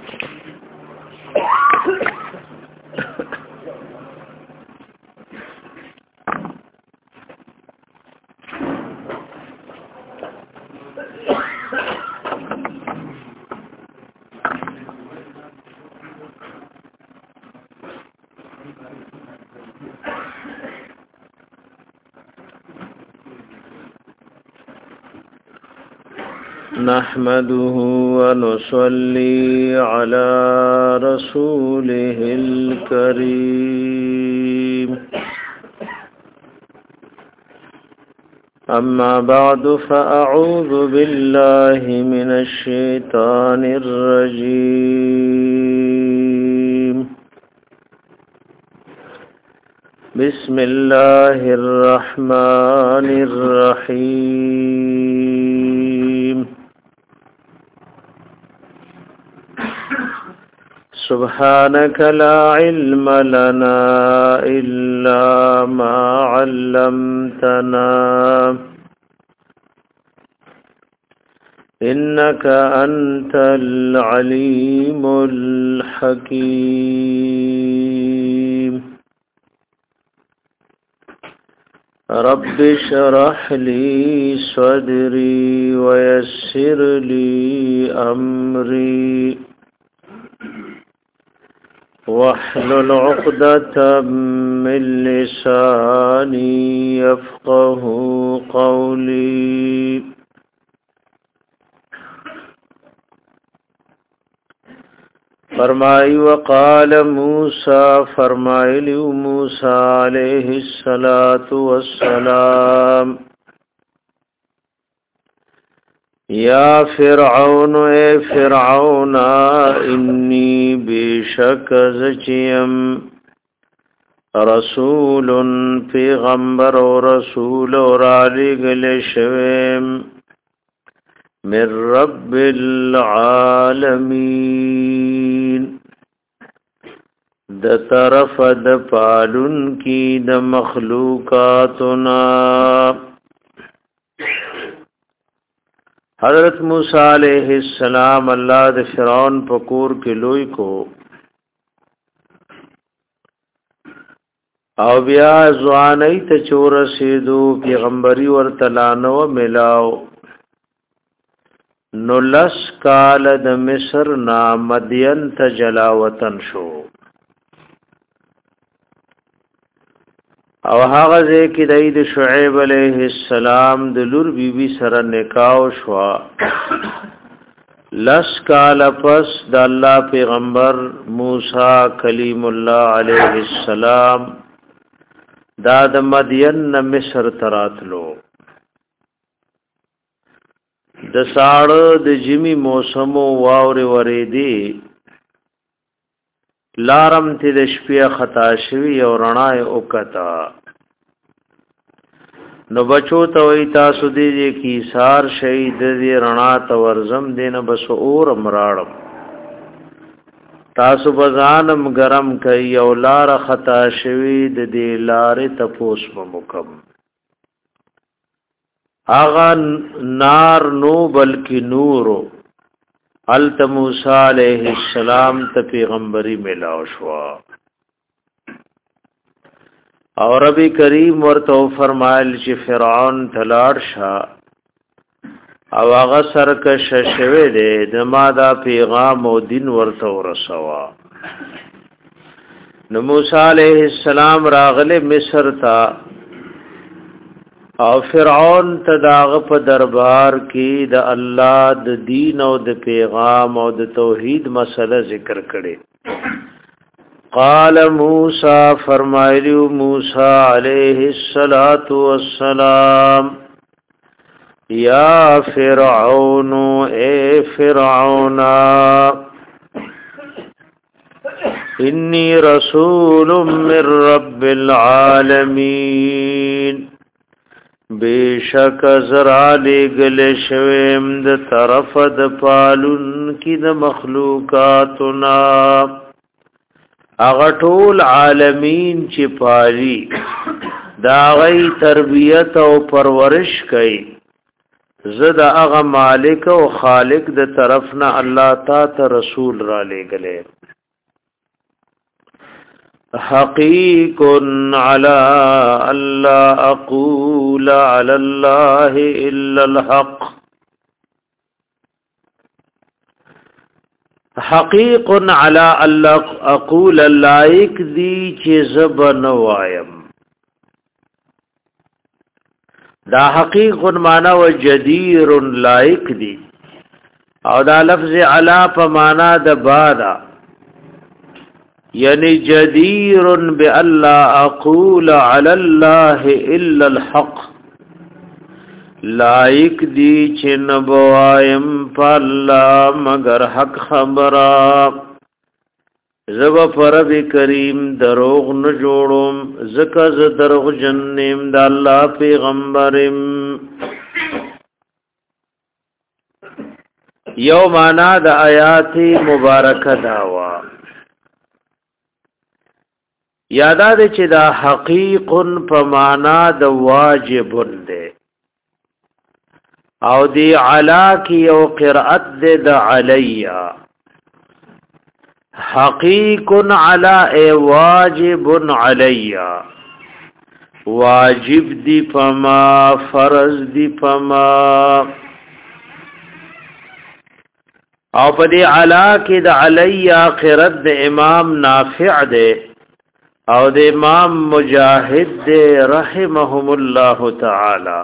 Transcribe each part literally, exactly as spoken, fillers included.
نحمده ونصلي على رسوله الكريم أما بعد فأعوذ بالله من الشيطان الرجيم بسم الله الرحمن الرحيم سبحانك لا علم لنا إلا ما علمتنا إنك أنت العليم الحكيم رب اشرح لي صدري ويسر لي أمري واحلل عقدة من لساني يفقه قولي فرمائی وقال موسى فرمائی موسى عليه الصلاة والسلام یا فرعون اے فرعون انی بیشک زچیم رسول پیغمبر و رسول و رالیگل شویم من رب العالمین د طرف د پالن کی د مخلوقاتنا حضرت موسی علیہ السلام اللہ د فرعون پکور کې لوی کو او بیا ځواني ته چور رسیدو پیغمبري ورته لانو ملاو نو لس کال د مصر نا مدین ته جلا وطن شو او هغه ځکه د عید شعیب علیہ السلام د لور بیبي سره نکاح شو لس کال پس د الله پیغمبر موسی کلیم الله علیہ السلام دا د مدین مصر تراتلو د ساړه د جمی موسمو واوري ورېدي لارم تی د شپې خطا شوی او رڼا وکتا نو بچو ته وی تاسو دې کی سار شهید دې رڼا ته ورزم دینه بس اور امراړم تاسو بزانم گرم کوي او لار خطا شوی د دې لارې تپوس مکم اغا نار نو بلکی نورو حضرت موسی علیہ السلام ته پیغمبري ملاو شو او رب کریم ورته فرمایل چې فرعون تلاړ شه او هغه سرکش شوه دې د ما دا پیغام او دین ورته ورسوا نو موسی علیہ السلام راغله مصر ته او فرعون تداغ په دربار کې د الله د دین او د پیغام او د توحید مسله ذکر کړي قال موسی فرمایلی موسی علیہ الصلات والسلام یا فرعون اے فرعون انی رسول من رب العالمین بیشک زرا لگل شویم د طرف د پالون کی د مخلوقاتنا اغټول عالمین چې پالی دا غي تربیت او پرورش کوي زد اغا مالک او خالق د طرفنا الله تا ته رسول را لګلې حقیق علی الله اقول علی الله الا الحق حقیق علی الله اقول لایک دی چې زبن وایم دا حقیق معنا و جدیر لائق دی او دا لفظ علا په معنا د بادا یعنی جدیر بالله اقول علی الله الا الحق لائق دی چې نبوایم په الله مگر حق خبره زب فرب کریم دروغ نه جوړوم زکه ز دروغ جنم د الله پیغمبرم یو معنا د آیات مبارکه داوا یادا د چې دا حقیق په معنا د واجب ده او دی علا کی او قرأت د علیا حقیق علی ای واجب علی واجب دی پما فرض دی پما او په دې علا کې د علی قرات د امام نافع دی او د امام مجاهد دی رحمهم الله تعالی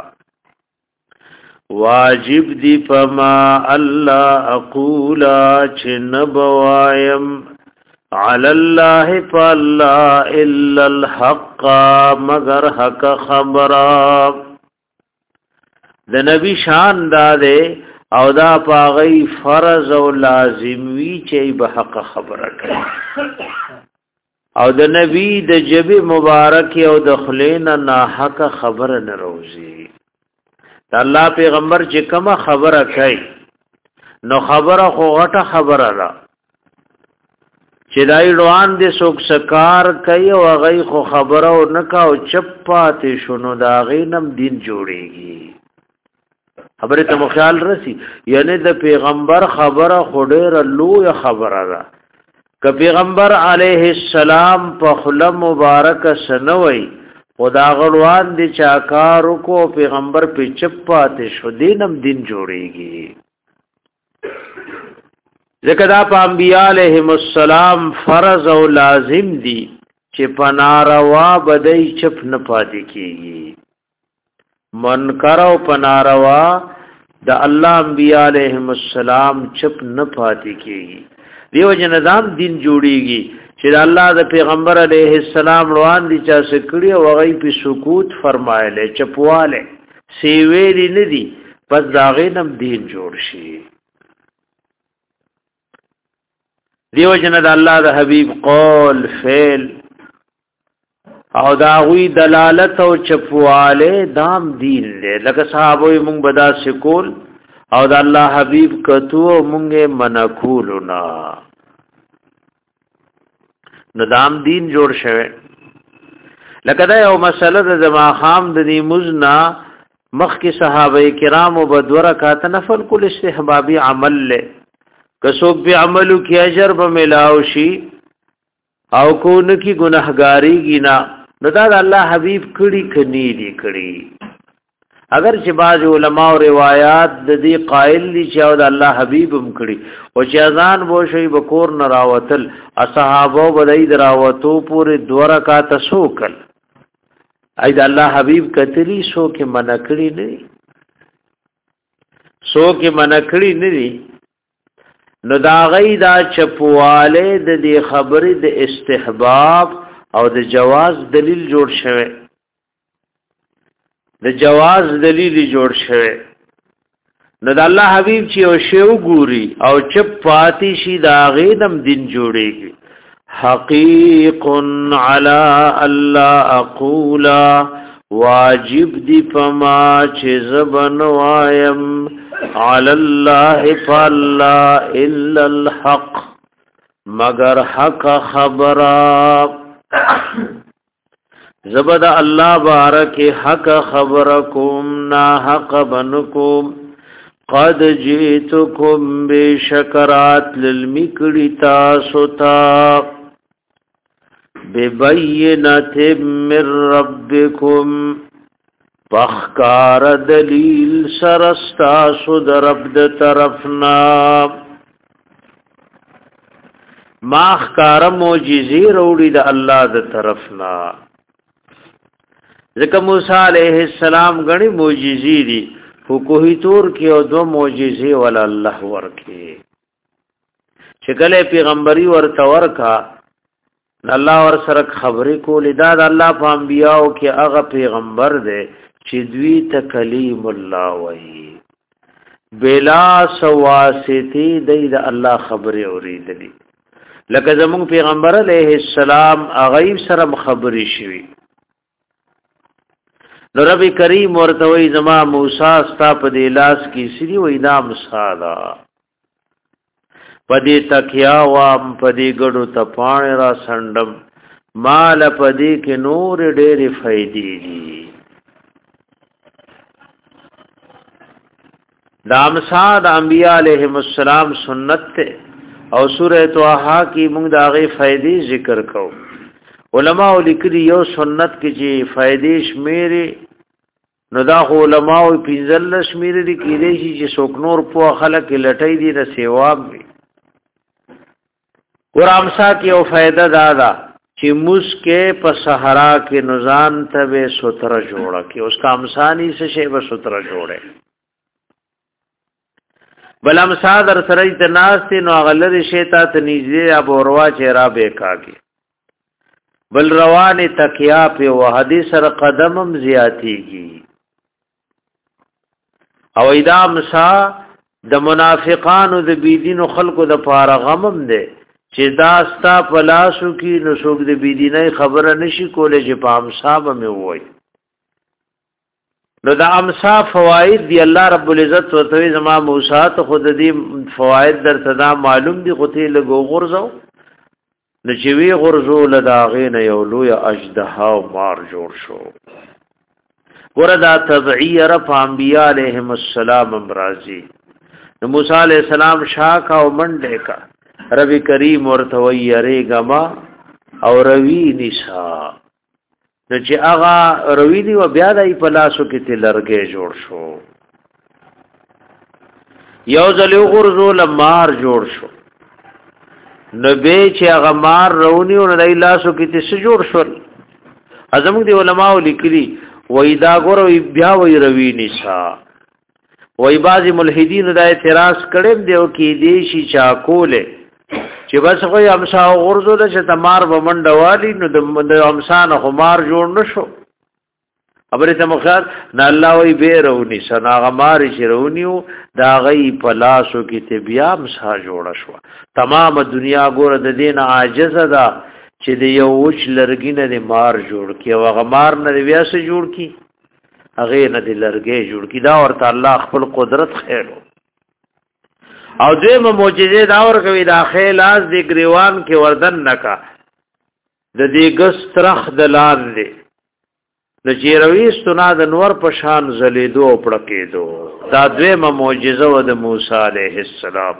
واجب دی پما الله اقول چنبوایم علی الله فالله الا الحق مگر حق خبره د نبی شان داده او دا پاغی فرض او لازم وی چې به حق خبره کوي او د نبی د جبه مبارک او د خلینا نا حق خبره نه روزي الله پیغمبر چې کومه خبره کوي نو خبره خو غټه خبره را چې دای روان دي څوک سکار کوي او غي خو خبره او نکا او چپاتې شونو دا غینم دین جوړيږي خبره ته خیال رسی یعنی د پیغمبر خبره خډېر لوی خبره ده ک پیغمبر علیه السلام په خله مبارک سنوي خدا غړوان دي چاکارو کو پیغمبر په چپاتې شو دینم دین جوړيږي ذکر دا په انبیاء علیهم السلام فرض او لازم دي چې پناروا بدای چپ نه پاتې کیږي منکر او پناروا د الله انبیاء علیهم السلام چپ نه پاتې کیږي دیو جنظام دین جوړیږي چې الله د پیغمبر علیه السلام روان دي چا سکړي او غي په سکوت فرمایله چپواله سی ویلی ندی پس داغینم دین جوړ شي دیو جن د الله د حبیب قول فعل او داوی دلالت او چپواله دام دین له لکه صحابه مونږ بدا سکول او د الله حبیب کتو مونږه منکولنا ندام دین جوړ شوه لکه دا یو مسله د زما خام د دې مزنا مخ کې صحابه کرام او بدوره کاته نفل کول استحبابي عمل له کسوک به عملو کې اجر به ملاو شي او کو نه کی ګناهګاری گینا نو دا الله حبیب کړي کني دي کړي اگر چې باز علماء او روایت د دې قائل دي چې او د الله حبیب هم کړي او چې اذان وو شي بکور نراوتل اصحابو بدای دراوتو پورې دوه رکعات سوکل اې د الله حبیب کتلی سو کې منکړي نه سو کې منکړي نه نو دا غي دا چپواله د دې خبرې د استحباب او د جواز دلیل جوړ شوه د جواز دلیل جوړ شوه نو د الله حبیب چې او شی وګوري او چپ پاتې شي دا غینم دین جوړيږي حقیق علی الله اقول واجب دی پما چې زبن وایم علی الله فالله الا الحق مگر حق خبره زبد الله بارک حق خبرکم نا حق بنکم قد جئتكم بشکرات للمکڑی تاسو تا ببینت من ربکم فخکار دلیل سرستاسو در رب د طرفنا ما خکار موجزی روڑی د اللہ د طرفنا ذکر موسیٰ علیہ السلام گنی موجزی دی فکوہی تور کی او دو موجزی والا اللہ ورکی چکلے پیغمبری ورطور کا اللہ ور سرک خبری کو لداد اللہ پا انبیاءو کی اغا پیغمبر دے چدوی تکلیم اللہ وی بلا سواسطی دی دا اللہ خبری اورید لی لکه زمون پیغمبر علیہ السلام اغیب سرم خبری شوی نو رب کریم ورتوی زما موسی استا په دلاس کی سری و انام سالا پدی تکیا وام پدی ګړو تپان را سندم مال پدی کې نور ډېری فائدې دي دام صاد انبیاء علیہم السلام سنت ته او سورہ طه کی موږ دا غي فائدې ذکر کو علماء لیکلي یو سنت کې چې فائدې شمیرې نو دا علماء پنځل شمیرې دي کې دي چې څوک نور په خلک لټای دي د سیواب وي ورامسا کې او فائدہ دادا چې مسکه په صحرا کې نزان ته به ستر جوړه کې اس کا امسانی سے شی به ستر جوړه بل امسا در سره ته ناس ته نو غلر شیطان ته نږدې اب اوروا چهرا به کاږي بل روان تکیا په وحدی سره قدمم زیاتیږي او اذا امسا د منافقانو د بيدینو خلقو د پاره غمم ده چې داستا پلاسو کی نو څوک د بيدینه خبره نشي کولای چې په امسا به مې وای نو دا امسا فواید دی الله رب العزت وتوی زما موسی ته خود دې فواید در صدا معلوم دي خته لګو غرزو نو چې وی غرزو لداغې نه یو لوی اجدها او مار جوړ شو وردا تبعیر انبیاء علیہم السلام امرازی نو موسی علیہ السلام شاکا او منډه کا ربی کریم ورتوی ریګما او روی نسا نو چې هغه روی دی و بیا دای په لاسو کې تلرګې جوړ شو یو ځل غرزو لمار جوړ شو نو به چې هغه مار رونی او دای لاسو کې تس جوړ شو اعظم دی علماء لیکلي وای دا ګورو بیا وای روی نسا وای بازي ملحدین دا اعتراض کړي دیو کې دیشي چا کوله چې بس خو امسا غرزو د چې تمار بمنډوالی نو د امسان خمار جوړ نشو خبره ته مخار نه الله وی بیرونی سنا غمار شرونیو دا غي پلاسو کې ته بیا امسا جوړ شو تمام دنیا ګور د دین عاجز ده چې د یو وچ لرګینه د مار جوړ کی او غمار نه بیا سه جوړ کی هغه نه د لرګې جوړ کی دا ورته الله خپل قدرت خیرو او دویم معجزه دا ور کوي دا خیلاس د گریوان کې وردن نکا د دې ګس ترخ دلان دی د چیروي ستنا د نور په شان زلیدو او پړکېدو دا دویم معجزه و د موسی عليه السلام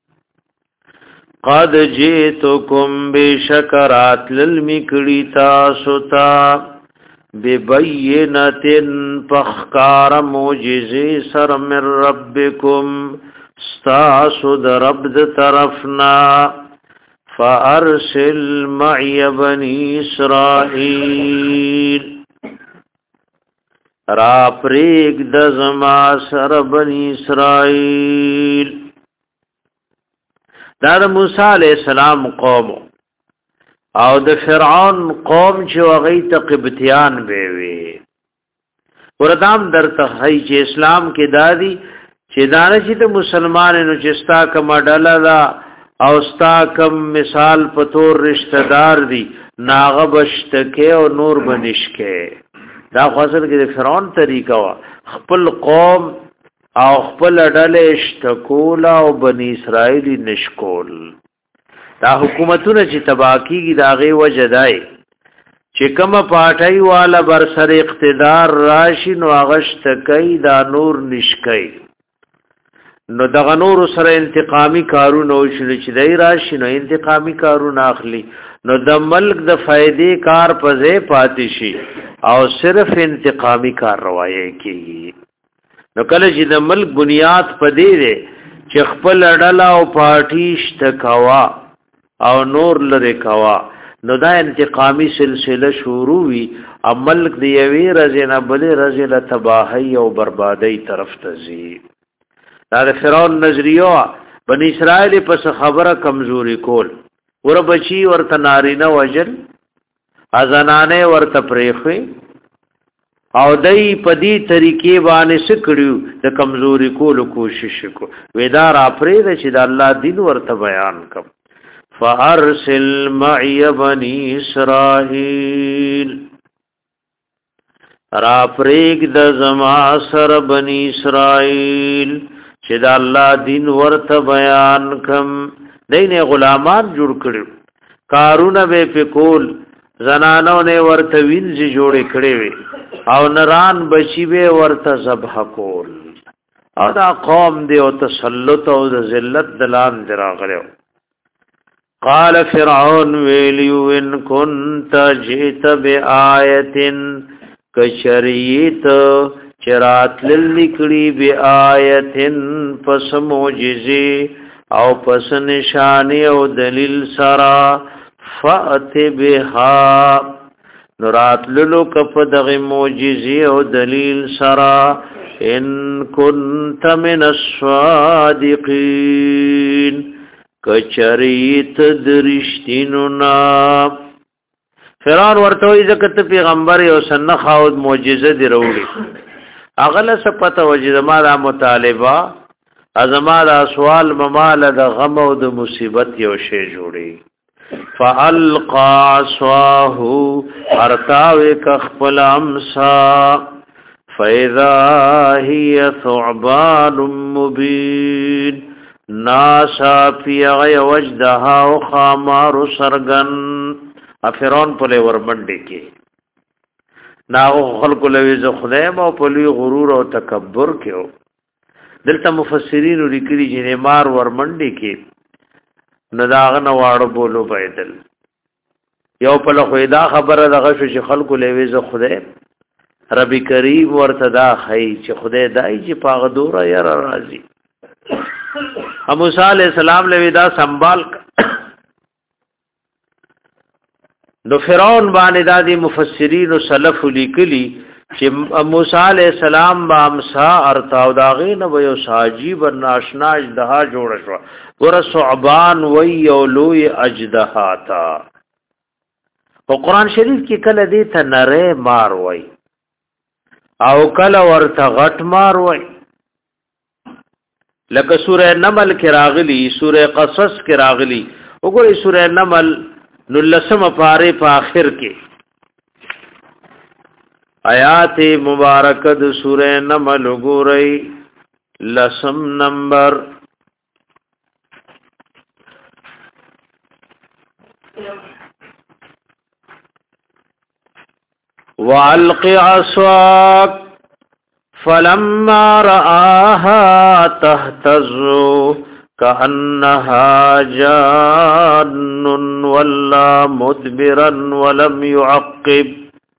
قد جئتكم بشکرات للمکړی تاسو ته ببینت فخکار معجزه سر من ربکم استاسو در رب د طرفنا فارسل معي بني اسرائيل را پریگ د زما سر بني اسرائيل دا د موسی عليه السلام قوم او د فرعون قوم چې هغه ته قبطیان به وي وردام درته هي چې اسلام کې دادی چې دانه چې د مسلمانانو چې ستا کوم ډله دا او ستا کوم مثال په تور رشتہ دار دي ناغه بشتکه او نور بنشکه دا خاصل کې د فرعون طریقه وا خپل قوم او خپل ډله اشتکول او بنی اسرائیل نشکول دا حکومتونه چې تباکیږي دا غي وجدای چې کوم پاټای والا بر سر اقتدار راشي نو اغشت کوي دا نور نشکای نو دغه نور سره انتقامی کارونه وشول چې دای راشي نو انتقامی کارونه اخلي نو د ملک د فائدې کار پځې پاتې شي او صرف انتقامی کار روایه کی نو کله چې د ملک بنیاد پدې ده چې خپل ډله او پارټي شتکوا او نور لره کوا نو دا انتقامی سلسله شروع وی عمل دی یوی رزنه بل رزله تباہی او بربادی طرف ته زی دا فرعون نظریو بنی اسرائیل پس خبره کمزوری کول ور بچی ورته نارینه وجل ازنانه ورته پریخي او دای پدی طریقې باندې سکړو د کمزوری کول کوشش کو ویدار اپریل چې د الله دین ورته بیان کم فارسل معي بني اسرائيل را پریک د زما سر بني اسرائيل چې دا الله دین ورته بیان کم دینه غلامان جوړ کړو کارونه به پکول زنانو نه ورته وینځي جوړې کړې وي او نران بچي به ورته ذبح کول او دا قوم دی او تسلط او ذلت دلان دراغلو قال فرعون ویلیو ان كنت جئت بآیه کشریت چرات للکڑی بی آیتن پس موجزی او پس نشانی او دلیل سرا فأت بها نرات للو کپ دغی موجزی او دلیل سرا ان کنت من الصادقین کچریت درشتینونا فرعون ورتوی زکت پیغمبر او سنخ او معجزه دی وروړي اغله سپته وجزما دا مطالبه ازما دا سوال ممال د غم او د مصیبت یو شی جوړي فالقى عصاه ارتاو کخپل امسا فاذا هي ثعبان مبين ناسا فی غی وجدها او خامار سرغن افرون په لور منډه کې ناغو خلق لوی ز خدایم او په لوی غرور او تکبر کېو دلته مفسرین لیکلي چې مار ور منډه کې نداغه واړو بولو پیدل یو په لخوا دا خبره دغه شو چې خلق لوی ز خدای رب کریم ورته دا خی چې خدای دای چې پاغه دوره یاره راضي موسی علیہ السلام لوی دا سنبال نو فرعون باندې د دې مفسرین او سلف لیکلي چې موسی علیہ السلام با امسا ارتاو داغه نو یو ساجیب ناشنا اجدها جوړ شو ور صعبان وی یو لوی اجدها تا او قران شریف کې کله دې ته نره مار وای او کله ورته غټ مار وای لکه سوره نمل کې راغلی سوره قصص کې راغلی وګورئ سوره نمل نو لسم پاره په اخر کې آیات مبارکه د سوره نمل وګورئ لسم نمبر وَأَلْقِ عَصَاكَ فَلَمَّا رَآهَا تَهْتَزُّ كَأَنَّهَا جَانٌّ وَلَّا مُدْبِرًا وَلَمْ يُعَقِّبْ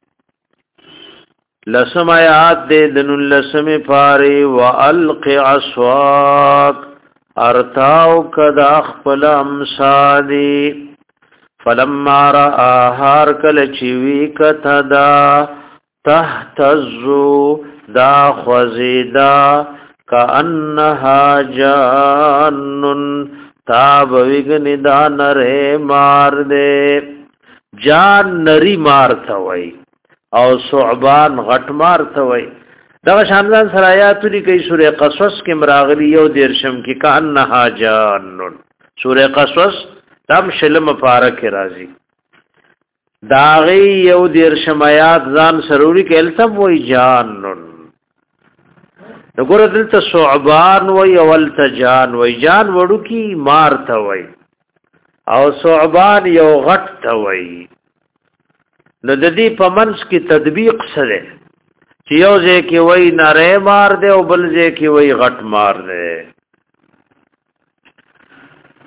لسم آیات دے دن لسم پاری وَأَلْقِ عَصَاكَ ارتاو کدا خپل امسادی فلما رآها کل چوی کتدا تهتزو دا خوزیدا کانها جانن تاب وگنی دا نره مار دے جان نری مار توئی او صعبان غٹ مار توئی دا شاندان سرایاتو لی کئی سورہ قصص کی مراغلی یو دیرشم کی کانها جانن سورہ قصص تم شلم پارک رازی داغی یو دیر شمایات ځان سروری کې التم وی جانن نګور دلته صعبان وی اول تجان وی جان وړو کی مار ته وی او صعبان یو غټ ته وی نو د دې پمنس کی تطبیق سره چې یو ځای کې وی نره مار دی او بل ځای کې وی غټ مار دی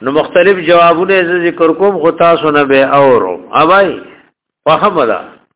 نو مختلف جوابونه ذکر کوم خو تاسو نه به اورو اوای فهمدا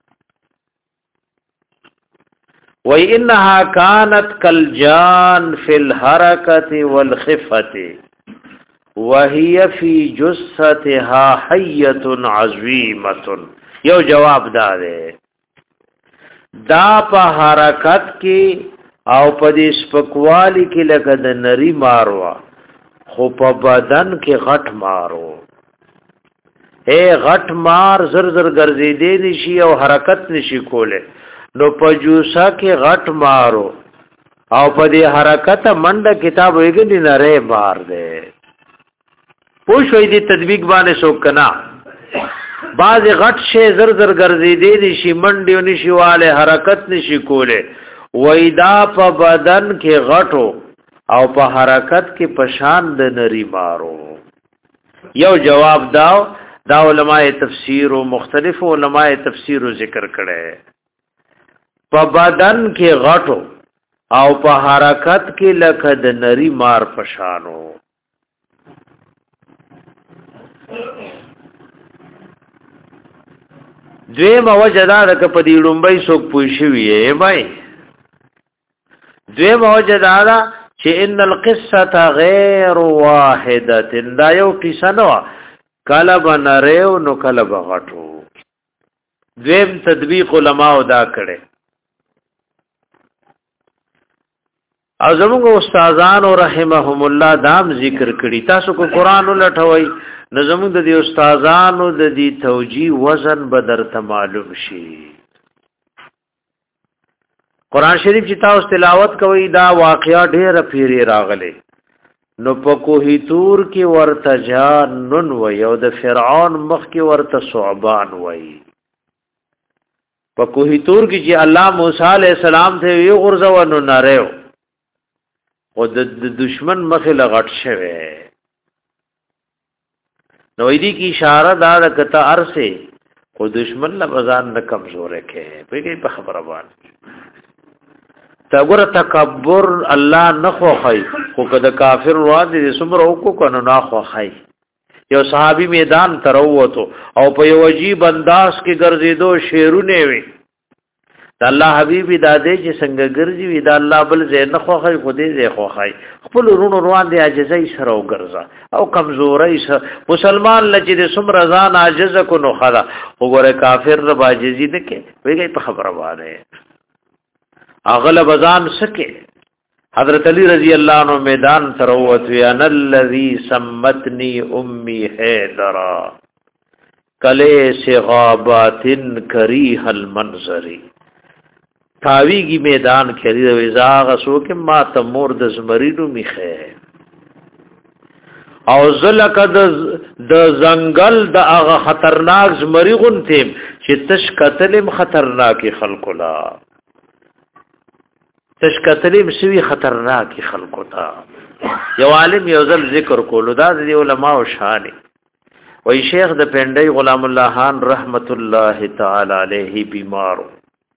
وای انها كانت كالجان في الحركه والخفه وهي في جثتها حيه عظيمه یو جواب داده دا په حرکت کې او په دې سپکوالی کې لکه د نری ماروا خو په بدن کې غټ مارو اے غټ مار زر زر ګرځېدې نشي او حرکت نشي کوله نو په جوسا کې غټ مارو او په دې حرکت منډه کتاب وګړي نره مار دے پوښوي دې تطبیق باندې شو کنا بعض غټ شی زر زر ګرځېدې نشي منډه نشي واله حرکت نشي کوله وېدا په بدن کې غټو او په حرکت کې پشان د نری مارو یو جواب داو دا علماء تفسیر او مختلف علماء تفسیر ذکر کړي په بدن کې غټو او په حرکت کې لکه د نری مار پشانو دویم وجدا د په دې لومبای څوک پوښوي یې بای دویم وجدا چې ان القصه غیر واحده دا یو قصه نو کله بنریو نو کله بغټو دویم تطبیق علماء دا کړي او زموږ استادانو رحمهم الله دام ذکر کړي تاسو کو قران ولټوي نو زموږ د دې استادانو د دې توجیه وزن بدر ته معلوم شي قران شریف چې تاسو تلاوت کوئ دا واقعیا ډېر پیری راغلي نو په کوهی تور کې ورته جانن وي او د فرعون مخ کې ورته ثعبان وي په کوهی تور کې چې الله موسی عليه السلام ته وی غرزو نو نارو او د دشمن مخ لغټ شوه نو دې کی اشاره دا کته ارسه خو دشمن لبزان نه کمزور کې په په خبره باندې تاګور تکبر الله نه خوخی خو کده کافر وادي سمره کو کنه نه خوخی یو صحابي میدان تروته او په یو عجیب انداز کې ګرځیدو شیرونه وي د الله حبيبي دادې چې څنګه ګرځي وي د الله بل زین نه خوخی خو دې زه خوخی خپل رونو روان دي عاجزۍ سره وګرځا او کمزورۍ سره مسلمان لچې د سمره ځان عاجز کو نو خلا وګوره کافر رب عاجزي نه کې ویږي په خبره واره اغلب ازان سکے حضرت علی رضی اللہ عنہ میدان تروت ویان الذی سمتنی امی حیدرا کلے سغابات کریح المنظری تاویگی میدان کلی رویزاغ سوکے ما تمور دزمریدو میخے او زلک د زنگل د اغا خطرناک زمری غنتیم چی تش قتلم خطرناکی خلقلا تشکتلیم سوی خطرناکی خلقو تا یو عالم یو ځل ذکر کولو دا د علماء او شان وی شیخ د پندای غلام الله خان رحمت الله تعالی علیه بیمارو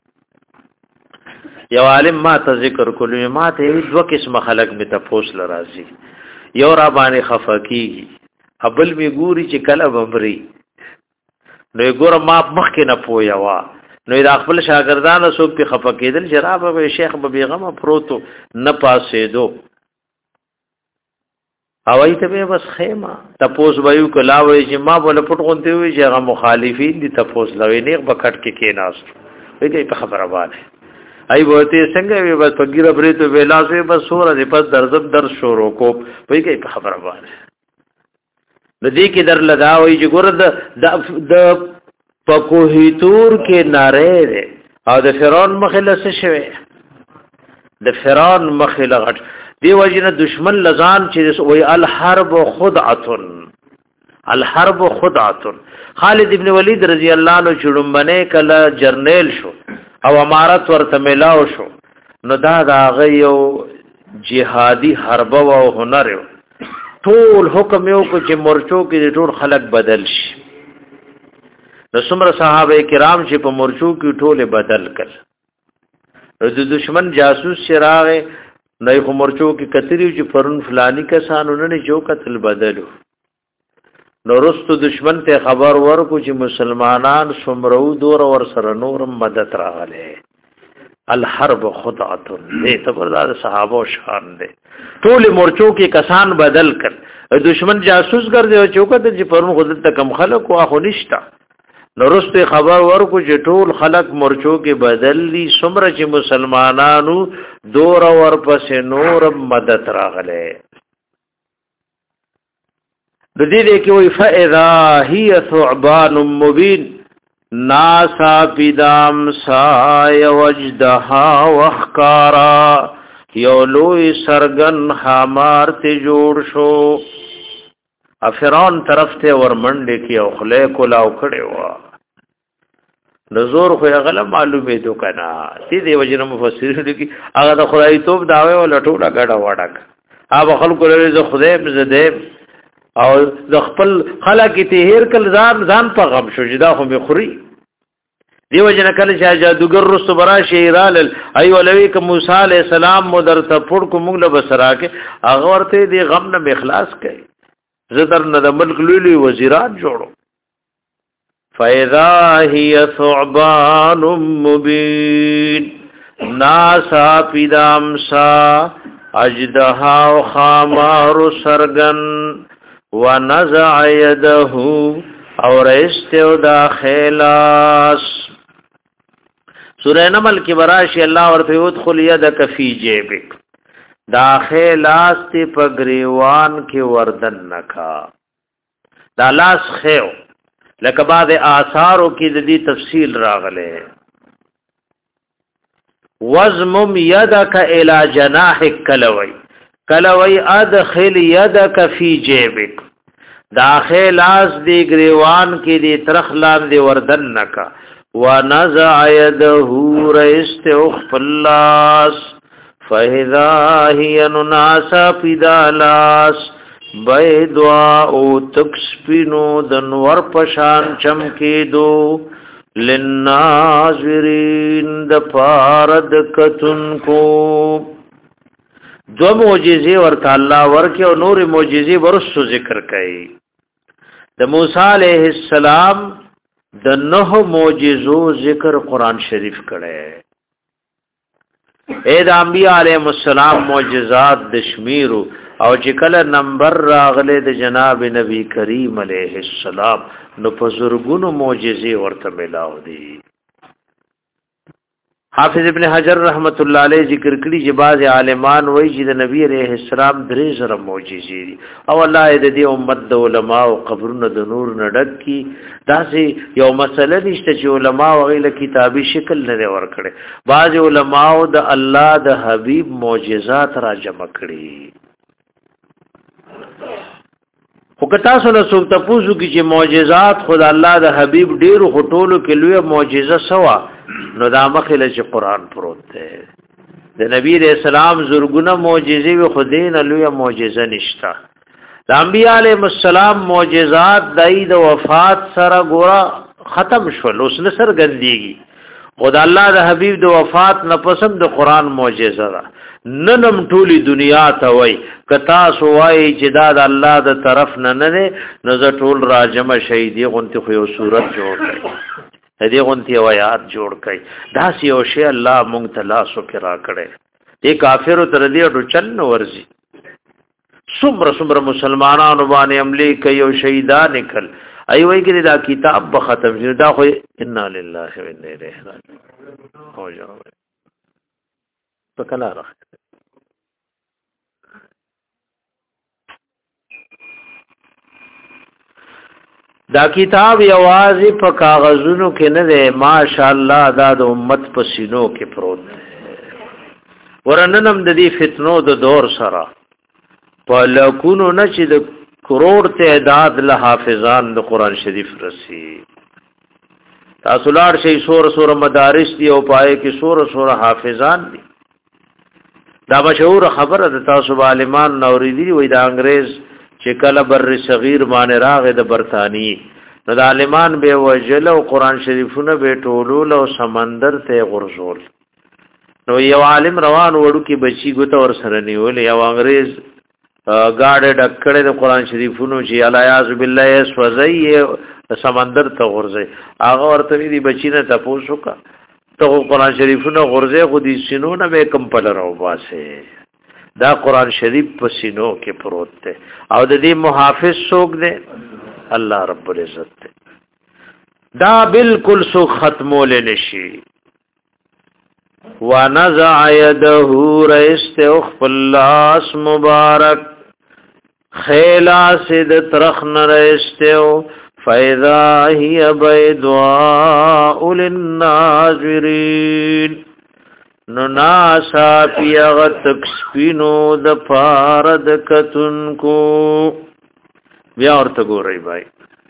یو عالم ما ته ذکر کولو ما ته دو قسم خلق می تفوس لرازی یو را باندې خفقی ابل می ګوري چې کله بمري نو ګور ما مخ کې نه پویا نو دا خپل شاګردانو څوک په خفه کېدل جناب به شیخ به بیغمه پروتو نه پاسې دو او ایته به بس خیمه تپوس وایو کلا وای چې ما بوله پټ غونته وي چې هغه مخالفین دي تپوس لوي نه بکټ کې کې ناس وي په خبره باندې ای وته څنګه وي بس پګیره پرې ته ویلا سه بس سور دې پس درځب در شروع کو وي په خبره باندې د دې کې در لگاوي چې ګور د د پکوهی تور کې ناره ده او د فرعون مخله څه شوه د فرعون مخله غټ دی وجنه دشمن لزان چې وی الحرب خدعه الحرب خدعه خالد ابن ولید رضی الله عنه چړمبنه کله جرنیل شو او امارت ورته ملاو شو نو دا دا غيو جهادي حرب او هنر ټول حکم یو کو چې مرچو کې ټول خلق بدل شي نو څومره صحابه کرام چې په مرچو کې ټوله بدل کړ د دشمن جاسوس شراغه نه خو مرچو کې کتری چې پرون فلانی کسانو نه جو قتل بدلو نو رستو دشمن ته خبر ورکو چې مسلمانان سمرو دور ور سره نورم مدد راغله الحرب خدعه دې تبردار صحابه شان دي ټول مورچو کې کسان بدل کړ دشمن جاسوس ګرځي او چوکته چې پرون خود ته کم خلق او خو نشتا نو رستو خبر ورکو چې ټول خلق مورچو کې بدل دي سمره چې مسلمانانو دور ور پسې نورم مدد راغله د دې دې کې وی فاذا هي ثعبان مبين ناسا پیدام سای وجدها وخکارا یولوی سرگن حمار تی جوړ شو افران طرف ته ورمنډ کی او خله کولاو کړي وا نزور خو غل معلومه دو کنا دې دې وجنه مفسرین کی هغه د خدای توپ داوي او لټولا غډا وډک هغه خلکو لري ز خدای زده او د خپل خلق ته هر کل ځان ځان په غم شو جدا خو به خوري دیو جن کله چې جادوګر رسو برا شیرال ای ولوی ک موسی علی السلام مدر ته پړ کو موږ له بسرا کې هغه ورته دی غم نه اخلاص کړي زدر نه د ملک لولي وزیرات جوړو فاذا هي ثعبان مبين ناسا پیدامسا اجدها خامار سرگن ونزع يده اور استو دا خلاص سورہ نمل کی براشی اللہ ورته ادخل يدك في جيبك دا خلاص تی پگریوان کی وردن نکا دا لاس خیو لکه بعد آثارو کی دی تفصیل راغلے وزمم يدك الى جناحك کلوی کلوی ادخل یدک فی جیبک داخل از دی گریوان کی دی ترخلان دی وردن نکا ونزع یده رئیست اخفلاس فہذا ہی نناسا پیدالاس بیدوا او تکسپینو دنور پشان چمکی دو للناظرین دپارد کتن کو دو معجزې ورته الله ورکه او نور معجزې ورسو ذکر کړي د موسی عليه السلام د نه معجزو ذکر قران شریف کړي اے د انبیاء علیهم السلام معجزات د شمیر او چې کله نمبر راغله د جناب نبی کریم علیه السلام نو په زرګونو معجزې ورته ملاو دي حافظ ابن حجر رحمت الله علیه ذکر کړي چې بعض عالمان وایي چې د نبی عليه السلام درې زره معجزې دي او الله دې دې امت د علما او قبرونو د نور نډک کی داسې یو مسله نشته چې علما وغیله کتابي شکل نه ورکړي بعض علما او د الله د حبيب معجزات را جمع کړي خو که تاسو نه څوک تاسو کې چې معجزات خدای الله د حبيب ډیرو خټولو کې لوی معجزه سوا نو دا مخله چې قران پروت دی د نبی رسول الله زرګونه معجزې و خدای نه لوی معجزه نشتا د انبیاء علیهم السلام معجزات دای د وفات سره ګورا ختم شول اوس نه سرګندېږي خدای الله د حبیب د وفات نه پسند د قران معجزه ده ننم ټولی دنیا ته وای کتا سو وای چې دا د الله د طرف نه نه نه ز ټول راجم شهیدی غونتی خو یو صورت جوړ کړي دې غونتی آیات جوړ کړي دا سی او شی الله مونږ ته لا سو کرا کړي دې کافر تر دې ډو چن ورزي څومره څومره مسلمانانو باندې عملي کوي او شهیدان نکل ای وای کړي دا کتاب به ختم شي دا خو ان لله و انا الیه راجعون هو جواب پکلا راخ دا کتاب یوازې په کاغذونو کې نه ده ماشاءالله دا د امت په سینو کې پروت ده ورننم د دې فتنو د دور سره په لکونو نه چې د کروڑ تعداد له حافظان د قران شریف رسی تاسو لار شي سور سور مدارس دی او پای کې سور سور حافظان دي دا مشهور خبره د تاسو عالمان نوریدي وي د انګريز چې کله بر صغیر باندې راغې د برتانی نو د عالمان به وجل او قران شریفونه به ټولول او سمندر ته غرزول نو یو عالم روان وړو کې بچي ګوت ور سره نیول یو انګريز گاڑه ډکړې د قران شریفونو چې الیاذ بالله سوځي سمندر ته غورځي هغه ورته دی بچینه تاسو کا ته قران شریفونو غورځي خو دي سينو نه به کم پل راو باسه دا قران شریف په سينو کې پروت دی او د دې محافظ څوک دی الله رب العزت دی دا بالکل سو ختمول نشي ونزع يده رئیست اخفلاس مبارک خیلا سید ترخن رئیستو فَإِذَا هِيَ بَيْضَاءُ لِلنَّاظِرِينَ نُنَاسَا پِيَغَ تَكْسْپِنُو د پارد کتنکو بیا ورته ګورئ بھائی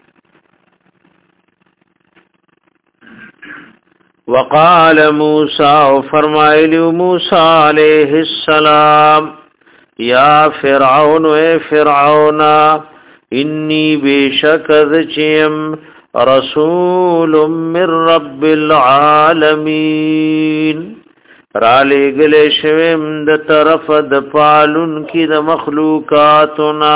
وقال موسى فرمایلی موسی علیہ السلام یا فرعون اے فرعون انی بیشکذ چیم رسول من رب العالمین را لګل شوم د طرف د پالون کی د مخلوقاتنا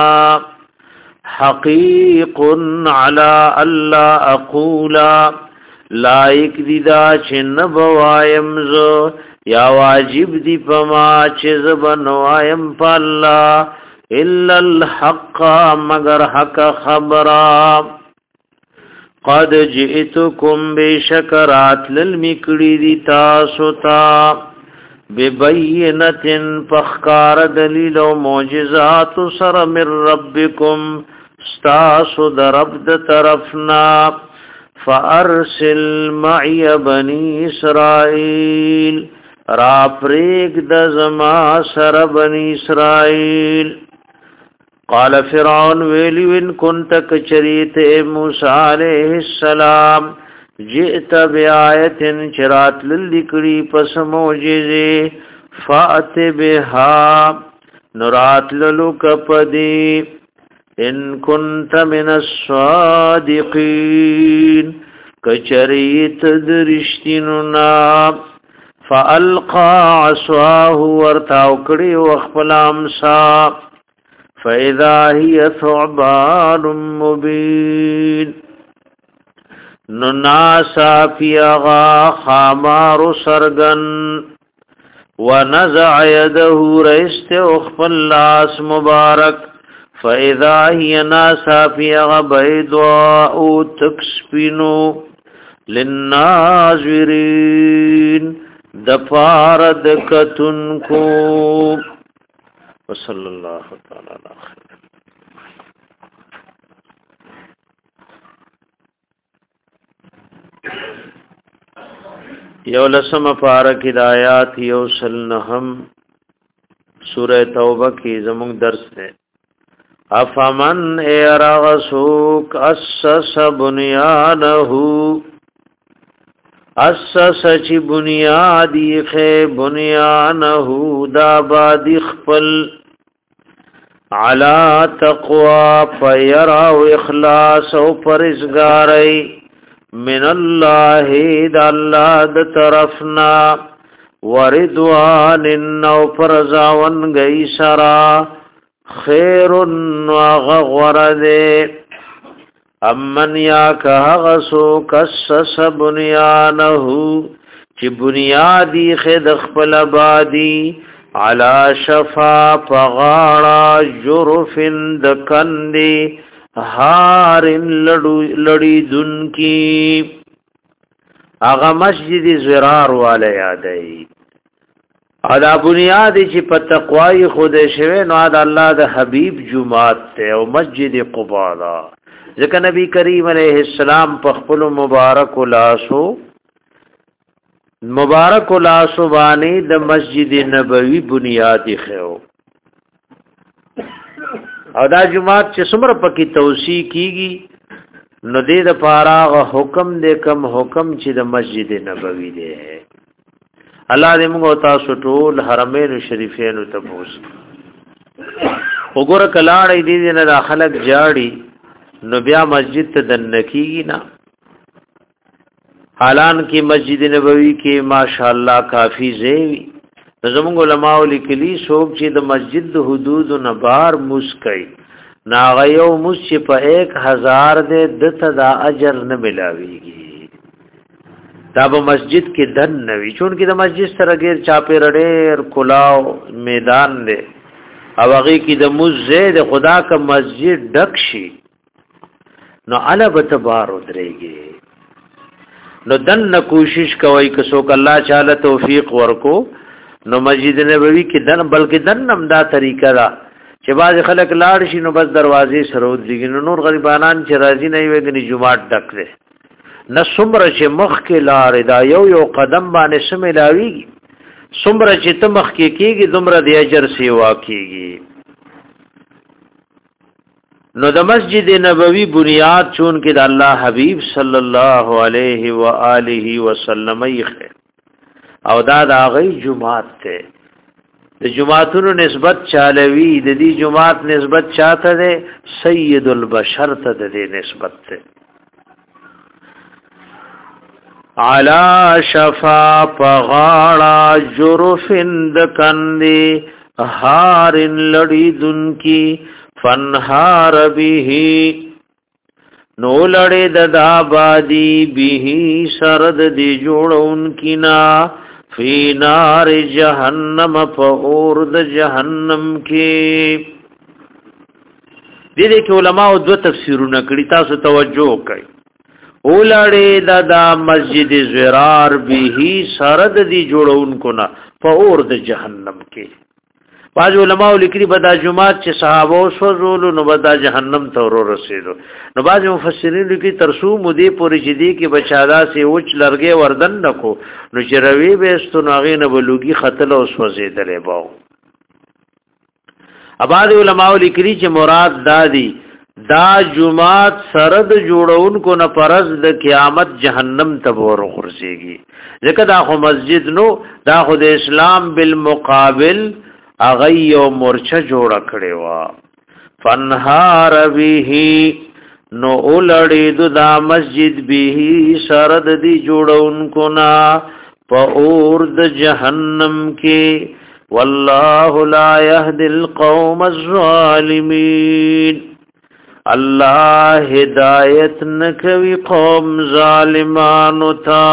حقیق علی الا اقولا لائک دی دا چې نبوایم زو یا واجب دی پما چې زبنوایم پالله الا الحق مگر حق خبرا قد جئتکم بشکرات للمکڑی دی تاسو تا ببینت فخکار دلیل و معجزات سر من ربکم ستاسو در رب طرفنا فارسل معی بنی اسرائیل را پریک د زما سر بنی اسرائیل قال فرعون ویلی وین کنت کچریت موسی علیہ السلام جئت بیایت چرات للکڑی پس موجزی فات بها نرات للو کپدی ان کنت من الصادقین کچریت درشتیننا فالقى عصاه ورتاو کړي وخپلام سا فاذا هي ثعبان مبين نناسا فيغا خامار سرغن ونزع يده رست وخپلاس مبارک فاذا هي ناسا فيغا بيضاء تكسبنو للناظرين دفارد کتنکو وصلی اللہ تعالی علیہ خیر یو لسم پارک ہدایات یو سلنہم سورہ توبہ کی زمون درس ہے افمن ایرغسوک اسس بنیانہو اسس چی بنیادی خی بنیانہو دا بادی خپل علا تقوی پیرا و اخلاص و پرزگاری من اللہ دا اللہ دا طرفنا وردوان نو پرزاون گئی سرا خیر و غغوردے امن یا که غسو کسس بنیانہو چی بنیادی خد خپل آبادی علا شفا پغاڑا جرفن دکندی ہارن لڑی دن کی آغا مسجد زرار والا یادئی ادا بنیادی چی پا تقوی خود شوی نو آد اللہ دا حبیب جماعت تے او مسجد قبالا ذکر نبی کریم علیہ السلام پخپل مبارک لاسو مبارک لاسو بانی د مسجد نبوی بنیادی خیو او دا جماعت چې څومره پکې توسیع کیږي نو دې د فارغ حکم دې کم حکم چې د مسجد نبوی دی الله دې موږ تاسو ټول حرمین شریفین ته پوس وګوره کلاړې دې نه داخلك جاړي نو بیا مسجد ته دنکیږي نا حالان کې مسجد نبوی کې ماشاءالله کافی زیوی زموږ علماء لیکلي څوک چې د مسجد د حدود نه بار مسکای ناغیو مس چې په ایک هزار دې دته دا اجر نه ملاويږي دا په مسجد کې دن نوي چون کې د مسجد سره غیر چاپه رډې کلاو میدان دی او هغه کې د مزه د خدا کا مسجد ډک شي نو علا بتبار ودرېږي نو دن کوشش کوي که څوک الله تعالی توفیق ورکو نو مسجد نبوي کې دن بلکې دن هم دا طریقه دا چې باز خلک لاړ شي نو بس دروازې سره ودرېږي نو نور غریبانان چې راځي نه وي غني جمعه ډک دي نه څومره چې مخ کې لار دا یو یو قدم باندې سملاويږي څومره چې ته مخ کې کېږي دومره د اجر سیوا کېږي نو د مسجد نبوي بنیاد چون کې د الله حبيب صلی الله علیه و آله وسلم یې او دا د هغه جمعات ته د جمعاتونو نسبت چالوي د دې جمعات نسبت چاته ده سید البشر ته د دې نسبت ته علا شفا پغاڑا جرفند کندی هارن لڑی دن کی فنهار بیہی نو لڑی ددا بادی بیہی سرد دی جوڑون کینا فی نار جہنم فورد جہنم کی دیدے کہ علماء دو تفسیرونه کړي تاسو توجه وکړئ اولړې دا د مسجد زرار به سرد دی جوړون کو نا په اور د جهنم کې باج علماء لیکلي بدا جمعات چې صحابه او سوزول نو بدا جهنم ته ور رسیدو نو باج مفسرین لیکي ترسو مودي پوری جدي کې بچادا سي اوچ لرګي وردن نکو نو چې روي به استناغي نه بلوغي خطل او سوزیدلې باو اباد علماء لیکلي چې مراد دادی دا جمعات سرد جوړون کو نه پرز د قیامت جهنم ته ور خرسيږي ځکه دا خو مسجد نو دا خو د اسلام بالمقابل اغي او مورچه جوړ کړي وا فنهار به نو اولړې دا مسجد به سرد دی جوړون کو نا په اور د جهنم کې والله لا يهدي القوم الظالمين الله هدایت نکوي قوم ظالمانو تا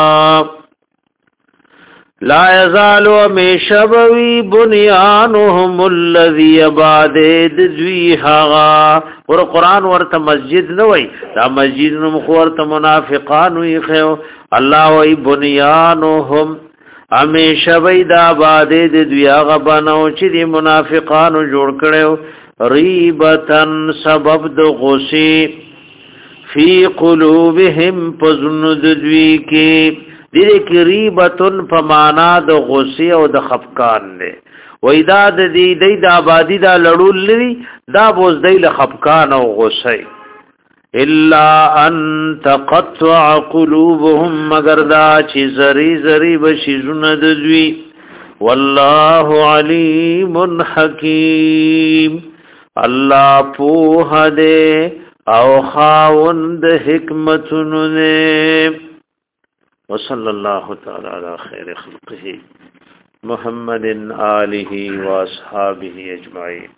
لا يزال مشبوي بنيانهم الذي عبادت ذويها ور قران ورته مسجد نه وای دا مسجد نو مخورته منافقان وي خو الله وای بنيانهم همیشوي دا عبادت ذويها بنو چې دي منافقان جوړ کړو ریبتن سبب د غصی فی قلوبهم پزند دوی کی دیده کی ریبتن پمانا د غصی او د خفکان دے ویدا د دی دی د آبادی دا لڑول لی دا بوز دی لخفکان او غصی الا ان تقطع قلوبهم مگر دا چی زری زری بشی زند دوی والله علیم حکیم الله پوه دے او خاوند حکمتونو نے وصلی اللہ تعالی علی خیر خلقه محمد آلہ و اصحابہ اجمعین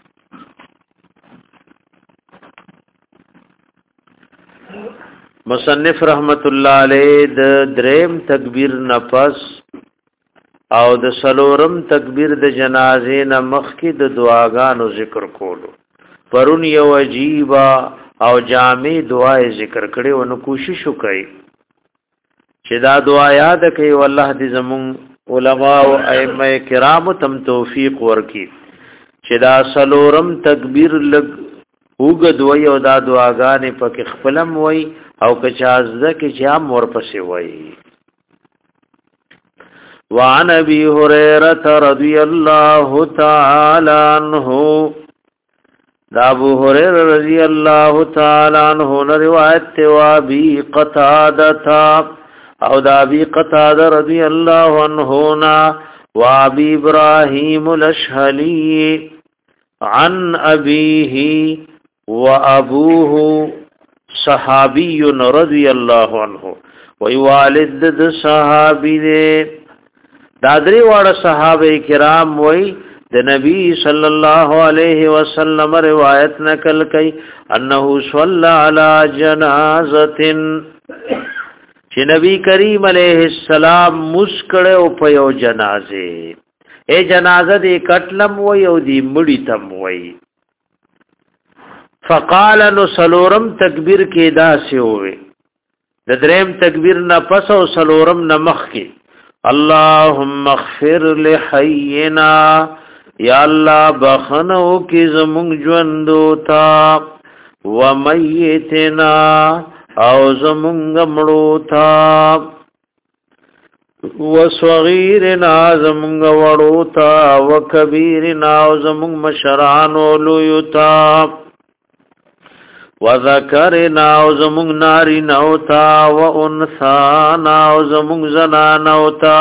مصنف رحمت اللہ علیہ د دریم تکبیر نفس او د سلورم تکبیر د جنازې نه مخکې د دعاګانو ذکر کولو پرون یو عجیب او جامع دعا ذکر کړي او نو کوشش وکړي چې دا دعا یاد کړي والله دې زمون علما او ائمه کرام تم توفیق ورکړي چې دا سلورم تکبیر لګ وګ دوی او دا دعاګانې پکې خپلم وای او که چازده کې جام ورپسې وای وعن ابي هريره رضي الله تعالى عنه دا ابو هريره رضي الله تعالى عنه روایت وا ابي قتاده او دا ابي قتاده رضي الله عنه نا وابي ابراهيم الاشهلي عن ابيه وابوه صحابي رضي الله عنه وي والد د صحابي دے دا درې واړه صحابه کرام وای د نبی صلی الله علیه وسلم روایت نقل کړي انه صلی علی جنازه چې نبی کریم علیہ السلام مسکړه او په یو جنازه اے جنازه دې کټلم وای او دې مړی تم وای فقال نو سلورم تکبیر کې دا سی وې د دریم تکبیر نه پس او سلورم نه مخ کې اللهم اغفر لحینا یا الله بخنو کې زمونږ ژوندو تا و میتنا او زمونږ مړو تا و صغیرنا زمونږ وړو تا و کبیرنا او زمونږ مشرانو لویو تا وذکرنا او زمونږ ناری نوتا و انثانا او زمونږ زنانو تا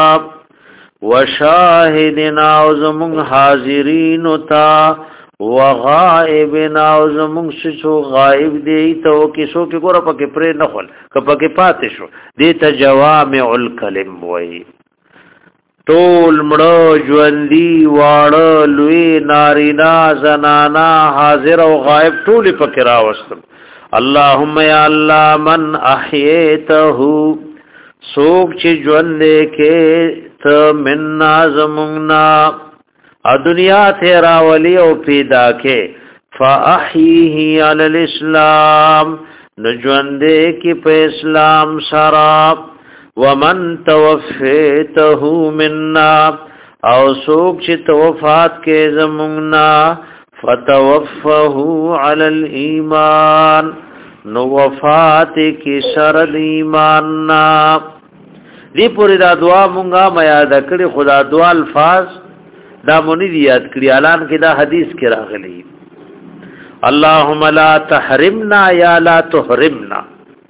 وشاهدنا او زمونږ حاضرین تا وغائبنا او زمونږ شو غائب دی ته کیسو کې ګوره پکې پرې نه خل که پکې پاتې شو دې ته جوامع الکلم وای ټول مړو ژوندۍ واړه لوی نارینا زنانا حاضر او غائب ټول پکې راوستم اللهم یا الله من احییته سوک چې ژوند کې ته من نازمنا ا دنیا ته راولي او پیدا کې فاحیه علی الاسلام نژوند کې په اسلام سره ومن توفیته منا او سوک چې توفات کې زمونږنا فتوفه علی الایمان نو وفات کې سر ایمان نا دی پوری دا دعا مونږه میا د کړي خدا دعا الفاظ دا مونږ دی یاد کړی اعلان کې دا حدیث کې راغلی اللهم لا تحرمنا یا لا تحرمنا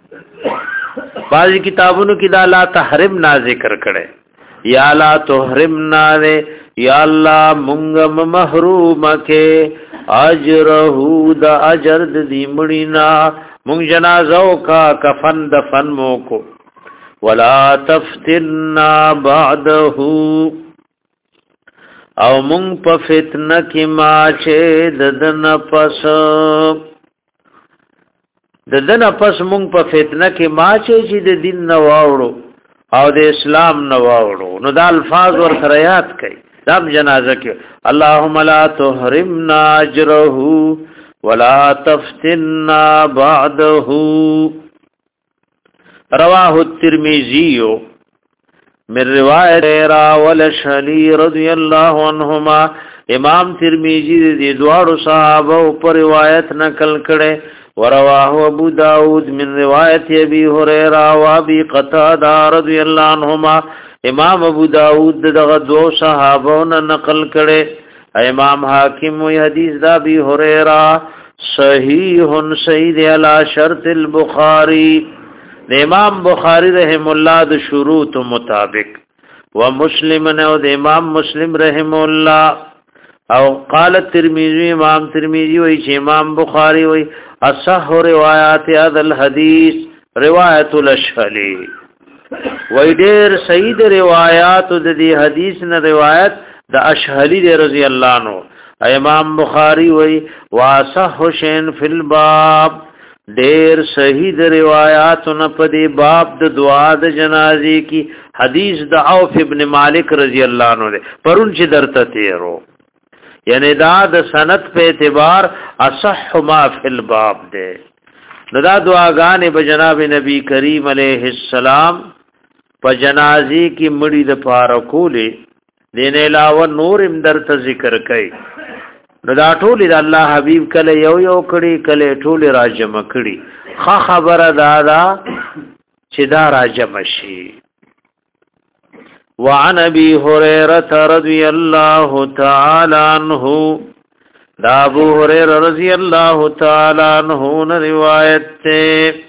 بعضی کتابونو کې دا لا تحرمنا ذکر کړي یا لا تحرمنا یا الله مونږ محروم کې اجره د اجر د دې مړینا مونږ جنازو کا کفن دفن مو کو ولا تفتنا بعده او مونږ په فتنه کې ما چې ددن پس ددن پس مونږ په فتنه کې ما چې چې د دین نه واوړو او د اسلام نه واوړو نو دا الفاظ ور سره یاد کړئ دام جنازه کې اللهم لا تحرمنا اجره ولا تفتنا بعده رواه الترمذي من روایت راول شلی رضی اللہ عنہما امام ترمذی دی دوار صحابہ پر روایت نقل کړي ورواه ابو داود من روایت ابي هريره و ابي قتاده رضی اللہ عنہما امام ابو داود دغه دو صحابو نقل کړي امام حاکم وی حدیث دا ابي هريره صحیح صحیح علی شرط البخاری د امام بخاری رحم الله د شروط مطابق و مسلم او د امام مسلم رحم الله او قال الترمذي امام ترمذي وی چې امام بخاری وی اصح روایات هذا الحديث روایت الاشهلی وی ډیر صحیح روایات د دې حدیث نه روایت د اشهلی رضی الله عنه امام بخاری وی واصح شین فی الباب ډیر صحیح د روایتونو په دی باب د دعا د جنازې کی حدیث د عوف ابن مالک رضی الله عنه پرون چې درته تیرو یعنی دا د سند په اعتبار اصح ما فی الباب ده دا دعاګانې به جناب نبی کریم علیه السلام په جنازې کی مړی د پاره کولې دین علاوه نور هم درته ذکر کړي نو دا ټول د الله حبیب کله یو یو کړي کله ټول راجم کړي خا خبره دا دا چې دا راجم شي وعن ابي هريره رضي الله تعالى عنه دا ابو هريره رضی الله تعالی عنہ روایت ته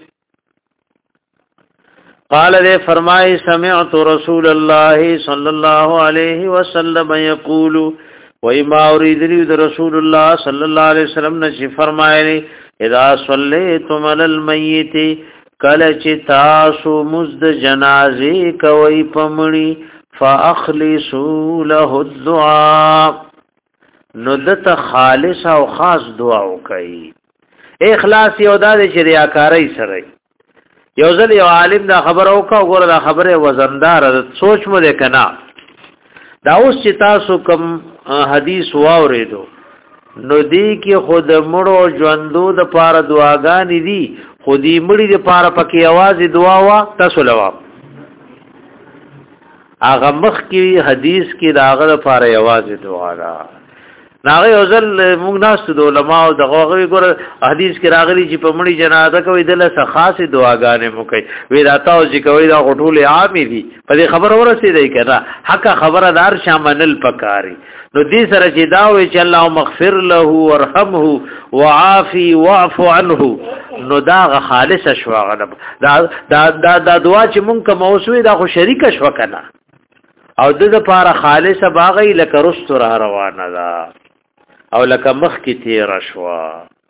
قال دے فرمائے سمعت رسول الله صلی الله علیه وسلم یقول و ما اريد رسول الله صلی الله علیه وسلم نے فرمائے اذا صلیتم علی المیت کله چې تاسو مزد جنازه کوي پمړي فاخلصوا له الدعاء نو دته خالص او خاص دعا وکي. اخلاص یو د شریاکاری سره یو ځل یو عالم دا خبره وکاو ګوره دا خبره وزندار سوچ مو ده کنا دا اوس چې تاسو کوم حدیث واورېدو نو دی کې خود مړو ژوندو د پاره دعاګانې دي خودی مړي د پاره پکې आवाज دعا وا تاسو لوا هغه مخ کې حدیث کې داغه د پاره आवाज دعا را ناغه یوزل موږ ناس د علماء او دغه ګور حدیث کې راغلي چې په مړي جنازه کوي دله خاصه دعاګانې مو کوي وی راته او چې کوي دا غټول عام دي په دې خبر ورسېږي کړه حق خبردار شامل پکاري نو دې سره چې دا وي چې الله مغفر له ورحمه وعافي واعف عنه نو دا خالص شوا دا دا دا, دا دعا چې مونږ کوم اوسوي دا خو شریک شو کنه او د لپاره خالص باغی لکه رست را روانه ده او لکه مخ کې تیر شوا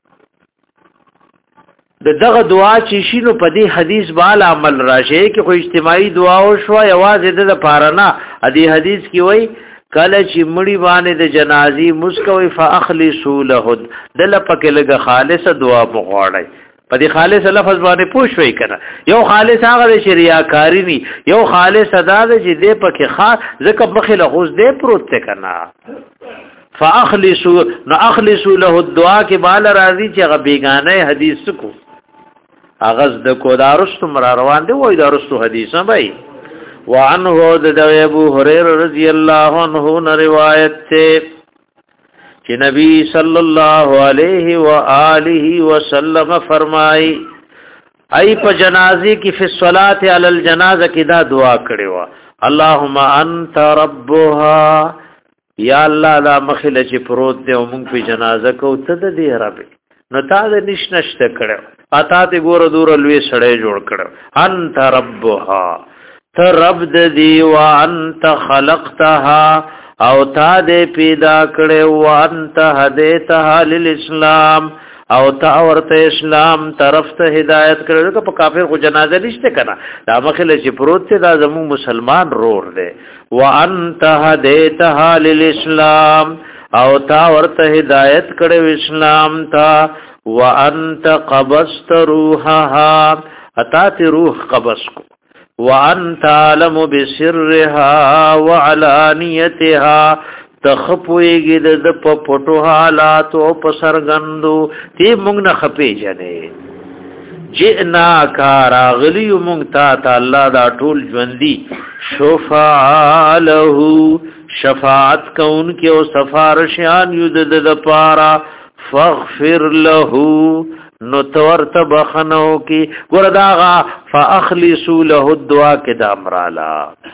د دغه دعا چې شینو په دې حدیث بال عمل راشه کې خو اجتماعي دعا او شوا یوازې د لپاره نه دې حدیث کې وای کله چې مړی باندې د جنازي مسکوي فاخلصوا له دل پکې لګه خالص دعا مغواړي په دې خالص لفظ باندې پوښوي کنه یو خالص هغه شریعکاری ني یو خالص ادا چې دې پکې خاص ځکه مخله غوز دې پروت ته کنه فاخلصوا نو اخلصوا له الدعاء کې بال راضي چې هغه بیگانه حدیث کو اغاز د کو دارست مر روان دی وای دارست حدیثه بھائی وعنه د ابو هريره رضی الله عنه نے روایت ته کہ نبی صلی اللہ علیہ وآلہ وسلم فرمائی ای په جنازے کی فی الصلاۃ علی الجنازہ کی دا دعا کړي وا اللهم انت ربها یا الله لا مخله چې پروت دی او مونږ په جنازه کو ته د دې رب نو تا د نشنشته کړو اتا ته ګور دور لوی سړی جوړ کړو انت ربها ته رب د دی وا انت خلقتها او تا دې پیدا کړو وانت هدیتها للاسلام او تا ورته اسلام طرف ته هدایت کړو په کافر کو جنازه نشته کنه دا مخله چې پروت ته دا زمو مسلمان رور دی وانت هدیتها للاسلام او تا ورته هدایت کړو اسلام تا وانت قبضت روحها اتا ته روح قبض کو وانت علم بسرها وعلانيتها تخپويږي د پټو حالات او په سرګندو تی موږ نه خپې جنې جئنا کاراغلی موږ ته الله دا ټول ژوندۍ شفاعله شفاعت کون کې او سفارشان یود د پارا فاغفر له نو تورت بخنو کی ګرداغا فاخلصوا له الدعاء کې د امرالا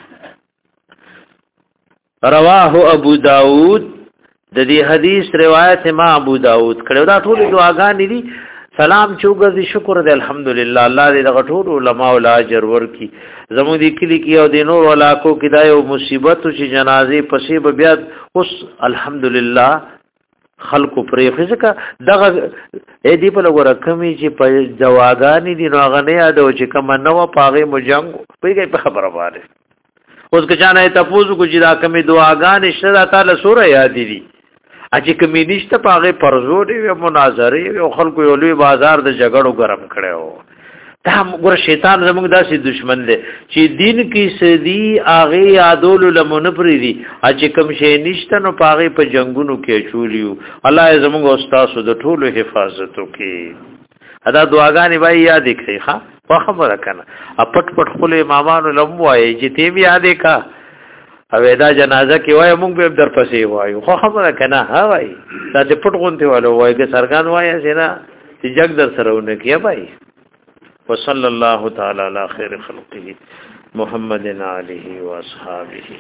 رواه ابو داود د دې حدیث روایت ما ابو داود کړه دا ټول دعاګانې دي سلام چوغزي شکر دې الحمدلله الله دې دغه ټول علماء او اجر ورکي زموږ دې کلی کې او د نور علاقو کې دا یو مصیبت چې جنازې پسې بیا اوس الحمدلله خلقو پرې فزکا دغه اې دی په لګور کمی چې په جواګانی دي نو غنه یاد او چې کم نو پاغه مجنګ پیږي په خبره واره اوس که چانه تاسو کو چې دا کمی دعاګان شته تعالی سوره یاد دي اچې کمی نشته پاغه پرزو دی مناظره او خلکو یو لوی بازار د جګړو ګرم کړو دا ګور شیطان زموږ داسې دشمن دی چې دین کې سدي اغه یادول لمن پری دي چې کوم شی نشته نو پاغه په جنگونو کې چولیو الله زموږ استاد د ټولو حفاظت وکي ادا دعاګانې وای یاد کړئ ښا په خبره کنه اپټ پټ خپل امامانو لموای چې تی بیا یاد کا او دا جنازه کې وای موږ به در پسې وایو خو خبره کنه ها وای دا دې پټ غونته والو وای که سرګان وای سینا چې جګ در سره ونه کیه بھائی وصلى الله تعالى على خير خلقه محمد عليه واصحابه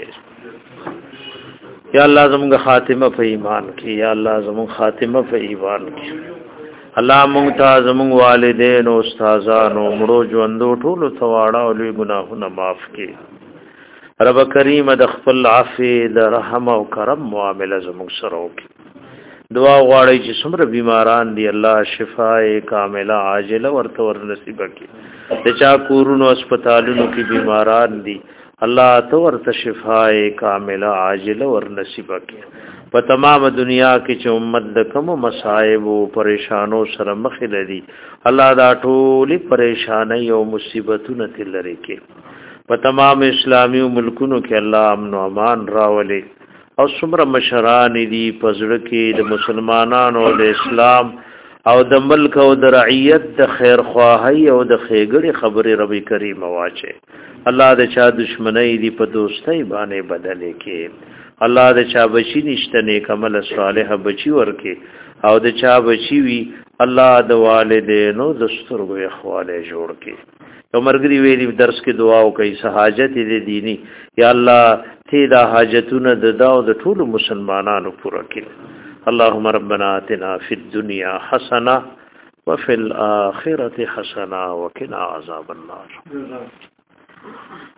یا الله زموږ خاتمه په ایمان کې یا الله زموږ خاتمه په ایمان کې الله مونږ ته زموږ والدین او استادانو مړو ژوندو ټول ثواړه او لوی ګناهونه معاف کړي رب کریم د خپل عفو د رحم او کرم معاملې زموږ سره وکړي دعا غواړي چې څومره بیماران دي الله شفای کامله عاجله ورته ور نصیب کړي د چا کورونو هسپتالونو کې بیماران دي الله تو ورته شفای کامله عاجله ور نصیب کړي په تمام دنیا کې چې امت د کوم مصائب او پریشانو سره مخ لري الله دا ټول پریشانای او مصیبتونه تل لري کې په تمام اسلامي ملکونو کې الله امن او امان راولي او څومره مشران دي پزړه کې د مسلمانانو او د اسلام او د ملک او د رعیت د خیر خواهی او د خېګړي خبره ربي کریم واچي الله د چا دشمنی دی په دوستۍ باندې بدلې کې الله د چا بچی نشته نیک عمل صالح بچی ورکي او د چا بچی وی الله د والدینو د سترګو اخواله جوړ کې تو مرګري ویلي درس کې دعا او کوي سہاجت دې دینی یا الله ته دا حاجتونه د دا او د ټول مسلمانانو پوره کړي اللهم ربنا آتنا في الدنيا حسنه وفي الاخره حسنه وقنا عذاب النار